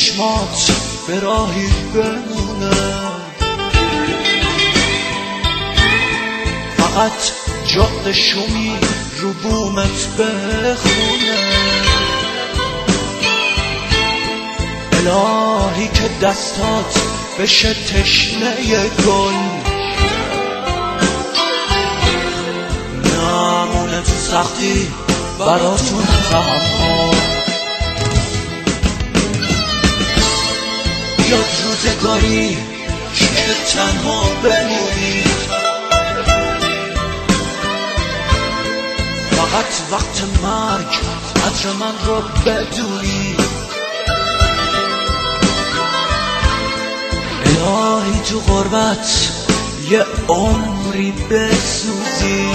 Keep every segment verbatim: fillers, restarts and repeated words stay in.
چشمات به راهی بمونه، فقط جاده شومی رو بومت بخونه. الهی که دستات بشه تشنه گل، نمونه تو سختی براتون تحمل. بیاد روزگاری که تنها بمونید، فقط وقت مرگ قدر من رو بدونید. الهی تو غربت یه عمری بسوزی،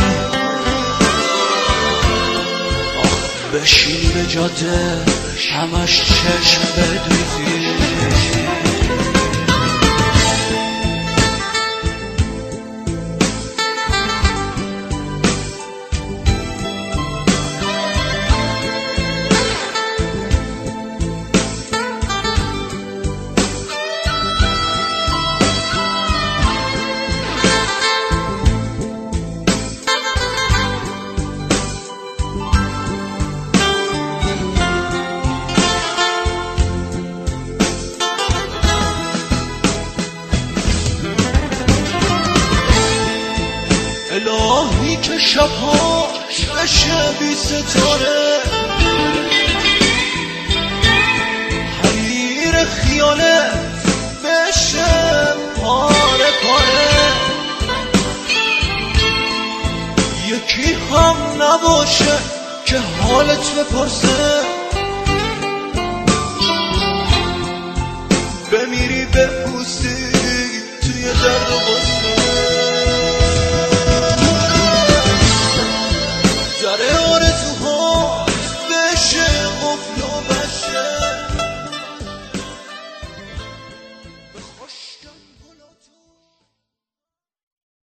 آخ بشینی به جاده همش چشم بدوزی. الهی که شبهاش بشه بی ستاره، حریر خیالت بشه پاره پاره. یکی هم نباشه که حالت بپرسه، بمیری به پوستی